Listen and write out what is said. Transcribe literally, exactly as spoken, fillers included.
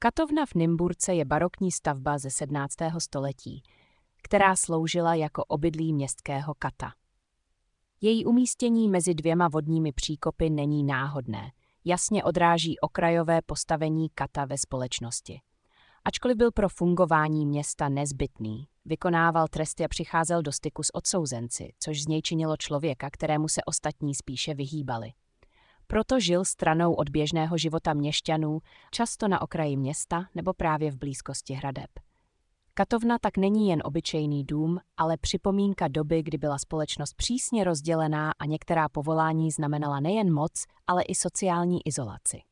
Katovna v Nymburce je barokní stavba ze sedmnáctého století, která sloužila jako obydlí městského kata. Její umístění mezi dvěma vodními příkopy není náhodné, jasně odráží okrajové postavení kata ve společnosti. Ačkoliv byl pro fungování města nezbytný, vykonával tresty a přicházel do styku s odsouzenci, což z něj činilo člověka, kterému se ostatní spíše vyhýbali. Proto žil stranou od běžného života měšťanů, často na okraji města nebo právě v blízkosti hradeb. Katovna tak není jen obyčejný dům, ale připomínka doby, kdy byla společnost přísně rozdělená a některá povolání znamenala nejen moc, ale i sociální izolaci.